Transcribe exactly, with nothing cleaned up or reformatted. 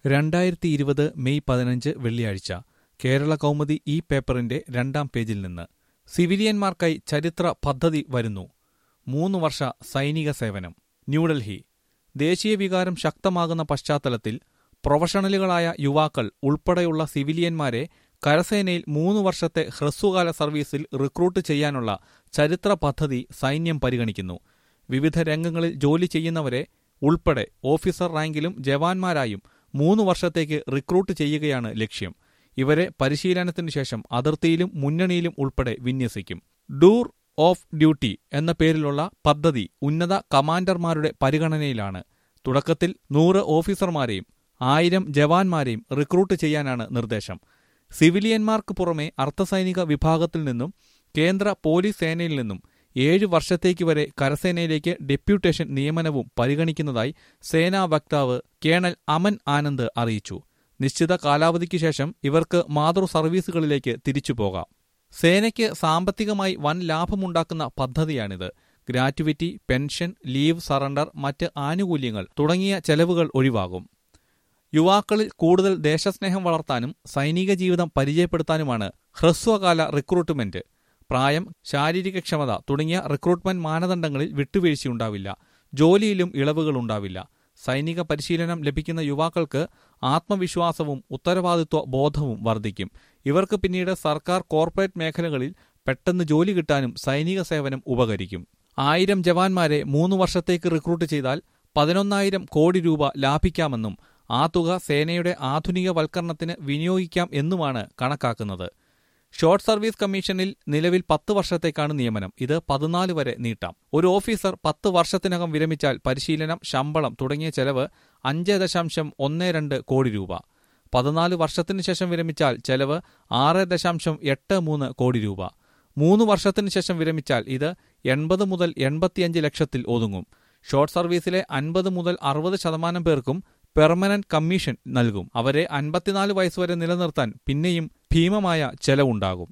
രണ്ടായിരത്തി ഇരുപത് മെയ് പതിനഞ്ച് വെള്ളിയാഴ്ച കേരള കൗമുദി ഈ പേപ്പറിന്റെ രണ്ടാം പേജിൽ നിന്ന് സിവിലിയന്മാർക്കായി ചരിത്ര പദ്ധതി വരുന്നു. മൂന്ന് വർഷ സൈനിക സേവനം. ന്യൂഡൽഹി. ദേശീയ വികാരം ശക്തമാകുന്ന പശ്ചാത്തലത്തിൽ പ്രൊഫഷണലുകളായ യുവാക്കൾ ഉൾപ്പെടെയുള്ള സിവിലിയന്മാരെ കരസേനയിൽ മൂന്ന് വർഷത്തെ ഹ്രസ്വകാല സർവീസിൽ റിക്രൂട്ട് ചെയ്യാനുള്ള ചരിത്ര പദ്ധതി സൈന്യം പരിഗണിക്കുന്നു. വിവിധ രംഗങ്ങളിൽ ജോലി ചെയ്യുന്നവരെ ഉൾപ്പെടെ ഓഫീസർ റാങ്കിലും ജവാന്മാരായും മൂന്ന് വർഷത്തേക്ക് റിക്രൂട്ട് ചെയ്യുകയാണ് ലക്ഷ്യം. ഇവരെ പരിശീലനത്തിനു ശേഷം അതിർത്തിയിലും മുന്നണിയിലും ഉൾപ്പെടെ വിന്യസിക്കും. ഡൂർ ഓഫ് ഡ്യൂട്ടി എന്ന പേരിലുള്ള പദ്ധതി ഉന്നത കമാൻഡർമാരുടെ പരിഗണനയിലാണ്. തുടക്കത്തിൽ നൂറ് ഓഫീസർമാരെയും ആയിരം ജവാന്മാരെയും റിക്രൂട്ട് ചെയ്യാനാണ് നിർദ്ദേശം. സിവിലിയന്മാർക്ക് പുറമെ അർദ്ധസൈനിക വിഭാഗത്തിൽ നിന്നും കേന്ദ്ര പോലീസ് സേനയിൽ നിന്നും ഏഴ് വർഷത്തേക്ക് വരെ കരസേനയിലേക്ക് ഡെപ്യൂട്ടേഷൻ നിയമനവും പരിഗണിക്കുന്നതായി സേനാ വക്താവ് കേണൽ അമൻ ആനന്ദ് അറിയിച്ചു. നിശ്ചിത കാലാവധിക്ക് ശേഷം ഇവർക്ക് മാതൃ സർവീസുകളിലേക്ക് തിരിച്ചുപോകാം. സേനയ്ക്ക് സാമ്പത്തികമായി വൻ ലാഭമുണ്ടാക്കുന്ന പദ്ധതിയാണിത്. ഗ്രാറ്റുവിറ്റി, പെൻഷൻ, ലീവ് സറണ്ടർ, മറ്റ് ആനുകൂല്യങ്ങൾ തുടങ്ങിയ ചെലവുകൾ ഒഴിവാകും. യുവാക്കളിൽ കൂടുതൽ ദേശസ്നേഹം വളർത്താനും സൈനിക ജീവിതം പരിചയപ്പെടുത്താനുമാണ് ഹ്രസ്വകാല റിക്രൂട്ട്മെന്റ്. പ്രായം, ശാരീരികക്ഷമത തുടങ്ങിയ റിക്രൂട്ട്മെന്റ് മാനദണ്ഡങ്ങളിൽ വിട്ടുവീഴ്ചയുണ്ടാവില്ല. ജോലിയിലും ഇളവുകളുണ്ടാവില്ല. സൈനിക പരിശീലനം ലഭിക്കുന്ന യുവാക്കൾക്ക് ആത്മവിശ്വാസവും ഉത്തരവാദിത്വ ബോധവും വർദ്ധിക്കും. ഇവർക്ക് പിന്നീട് സർക്കാർ കോർപ്പറേറ്റ് മേഖലകളിൽ പെട്ടെന്ന് ജോലി കിട്ടാനും സൈനിക സേവനം ഉപകരിക്കും. ആയിരം ജവാന്മാരെ മൂന്ന് വർഷത്തേക്ക് റിക്രൂട്ട് ചെയ്താൽ പതിനൊന്നായിരം കോടി രൂപ ലാഭിക്കാമെന്നും ആ തുക സേനയുടെ ആധുനികവൽക്കരണത്തിന് വിനിയോഗിക്കാം എന്നുമാണ് കണക്കാക്കുന്നത്. ഷോർട്ട് സർവീസ് കമ്മീഷനിൽ നിലവിൽ പത്ത് വർഷത്തേക്കാണ് നിയമനം. ഇത് പതിനാല് വരെ നീട്ടാം. ഒരു ഓഫീസർ പത്ത് വർഷത്തിനകം വിരമിച്ചാൽ പരിശീലനം, ശമ്പളം തുടങ്ങിയ ചെലവ് അഞ്ച് ദശാംശം ഒന്ന് രണ്ട് കോടി രൂപ. പതിനാല് വർഷത്തിനു ശേഷം വിരമിച്ചാൽ ചെലവ് ആറ് ദശാംശം എട്ട് മൂന്ന് കോടി രൂപ. മൂന്ന് വർഷത്തിനു ശേഷം വിരമിച്ചാൽ ഇത് എൺപത് മുതൽ എൺപത്തിയഞ്ച് ലക്ഷത്തിൽ ഒതുങ്ങും. ഷോർട്ട് സർവീസിലെ അൻപത് മുതൽ അറുപത് ശതമാനം പേർക്കും പെർമനന്റ് കമ്മീഷൻ നൽകും. അവരെ അൻപത്തിനാല് വയസ്സുവരെ നിലനിർത്താൻ പിന്നെയും ഭീമമായ ചെലവുണ്ടാകും.